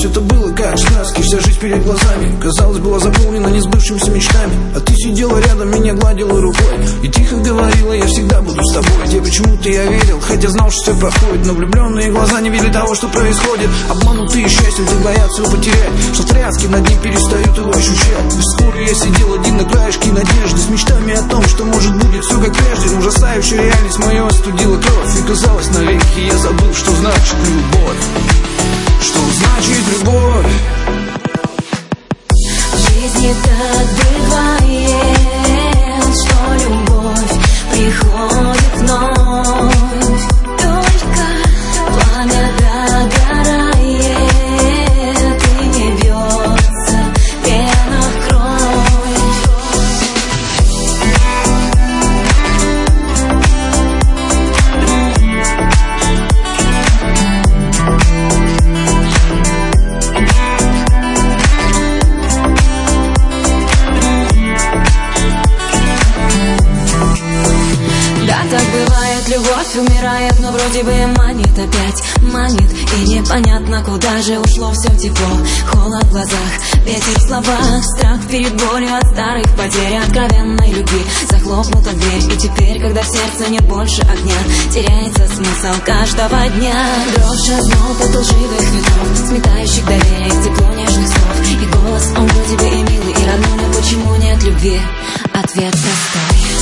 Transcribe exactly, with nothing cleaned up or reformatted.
Казалось, это было как сказки, вся жизнь перед глазами. Казалось, была заполнена несбывшимися мечтами. А ты сидела рядом, меня гладила рукой и тихо говорила: я всегда буду с тобой. Тебе почему-то я верил, хотя знал, что все проходит. Но влюбленные глаза не видели того, что происходит. Обманутые счастьем, так боятся его потерять, что тряски над ним перестают его ощущать. И вскоре я сидел один на краешке надежды, с мечтами о том, что может будет все как прежде. Но ужасающая реальность мою остудила кровь, и казалось навеки я забыл, что значит любовь. Что значит любовь? В жизни так бывает, что любовь приходит вновь. Только пламя догорает и не бьется пена в кровь. Так бывает, любовь умирает, но вроде бы манит опять, манит. И непонятно, куда же ушло все тепло. Холод в глазах, ветер в словах, страх перед болью от старых потерь, откровенной любви. Захлопнута дверь, и теперь, когда в сердце нет больше огня, теряется смысл каждого дня. Дрожь, озноб от лживых ветров, сметающих доверие, тепло нежных слов. И голос, он вроде бы и милый, и родной, но почему нет любви? Ответ простой.